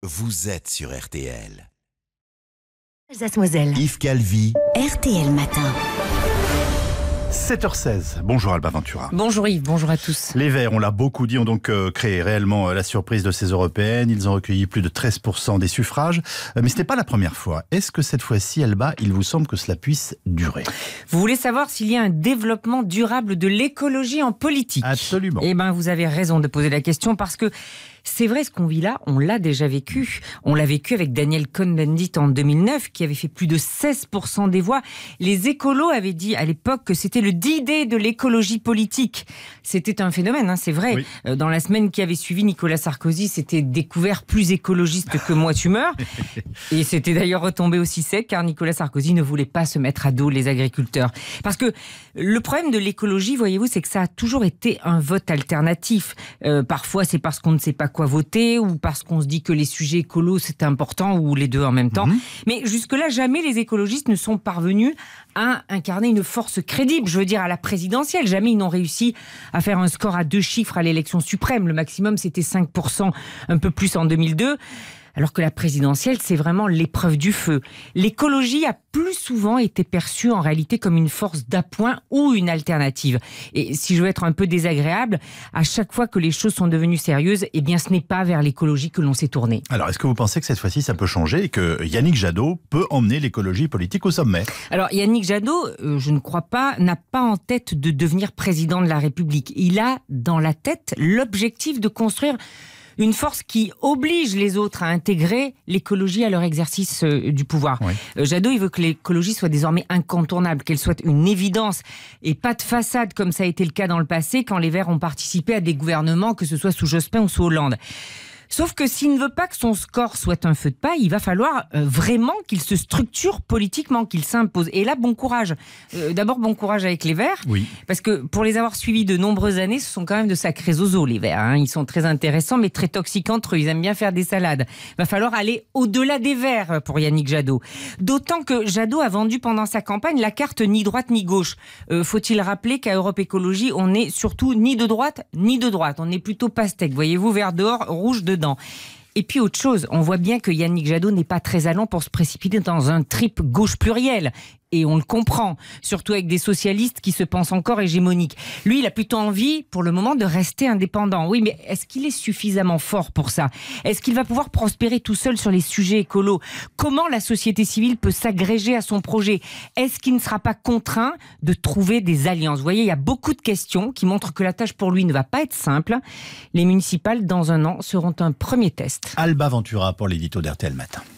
Vous êtes sur RTL. Alsace-Moselle. Yves Calvi. RTL Matin. 7h16. Bonjour Alba Ventura. Bonjour Yves, bonjour à tous. Les Verts, on l'a beaucoup dit, ont donc créé réellement la surprise de ces européennes. Ils ont recueilli plus de 13% des suffrages. Mais ce n'est pas la première fois. Est-ce que cette fois-ci, Alba, il vous semble que cela puisse durer? Vous voulez savoir s'il y a un développement durable de l'écologie en politique? Absolument. Eh bien, vous avez raison de poser la question parce que c'est vrai, ce qu'on vit là, on l'a déjà vécu. On l'a vécu avec Daniel Cohn-Bendit en 2009, qui avait fait plus de 16% des voix. Les écolos avaient dit à l'époque que c'était le D-Day de l'écologie politique. C'était un phénomène, hein, c'est vrai. Oui. Dans la semaine qui avait suivi, Nicolas Sarkozy s'était découvert plus écologiste que moi tu meurs. Et c'était d'ailleurs retombé aussi sec, car Nicolas Sarkozy ne voulait pas se mettre à dos les agriculteurs. Parce que le problème de l'écologie, voyez-vous, c'est que ça a toujours été un vote alternatif. Parfois, c'est parce qu'on ne sait pas quoi voter ou parce qu'on se dit que les sujets écolos c'est important ou les deux en même temps. Mais jusque-là, jamais les écologistes ne sont parvenus à incarner une force crédible. Je veux dire, à la présidentielle, jamais ils n'ont réussi à faire un score à 2 chiffres à l'élection suprême. Le maximum, c'était 5%, un peu plus en 2002. Alors que la présidentielle, c'est vraiment l'épreuve du feu. L'écologie a plus souvent été perçue en réalité comme une force d'appoint ou une alternative. Et si je veux être un peu désagréable, à chaque fois que les choses sont devenues sérieuses, eh bien ce n'est pas vers l'écologie que l'on s'est tourné. Alors est-ce que vous pensez que cette fois-ci ça peut changer et que Yannick Jadot peut emmener l'écologie politique au sommet? Alors Yannick Jadot, je ne crois pas, n'a pas en tête de devenir président de la République. Il a dans la tête l'objectif de construire une force qui oblige les autres à intégrer l'écologie à leur exercice du pouvoir. Oui. Jadot, il veut que l'écologie soit désormais incontournable, qu'elle soit une évidence et pas de façade comme ça a été le cas dans le passé quand les Verts ont participé à des gouvernements, que ce soit sous Jospin ou sous Hollande. Sauf que s'il ne veut pas que son score soit un feu de paille, il va falloir vraiment qu'il se structure politiquement, qu'il s'impose. Et là, bon courage. D'abord, bon courage avec les Verts. Oui. Parce que pour les avoir suivis de nombreuses années, ce sont quand même de sacrés zozos, les Verts. Hein. Ils sont très intéressants, mais très toxiques entre eux. Ils aiment bien faire des salades. Il va falloir aller au-delà des Verts pour Yannick Jadot. D'autant que Jadot a vendu pendant sa campagne la carte ni droite ni gauche. Faut-il rappeler qu'à Europe Écologie, on n'est surtout ni de droite ni de droite. On est plutôt pastèque. Voyez-vous, vert dehors, rouge dedans. Et puis autre chose, on voit bien que Yannick Jadot n'est pas très allant pour se précipiter dans un trip gauche pluriel. Et on le comprend, surtout avec des socialistes qui se pensent encore hégémoniques. Lui, il a plutôt envie, pour le moment, de rester indépendant. Oui, mais est-ce qu'il est suffisamment fort pour ça? Est-ce qu'il va pouvoir prospérer tout seul sur les sujets écolos? Comment la société civile peut s'agréger à son projet? Est-ce qu'il ne sera pas contraint de trouver des alliances? Vous voyez, il y a beaucoup de questions qui montrent que la tâche pour lui ne va pas être simple. Les municipales, dans un an, seront un premier test. Alba Ventura pour l'édito d'RTL Matin.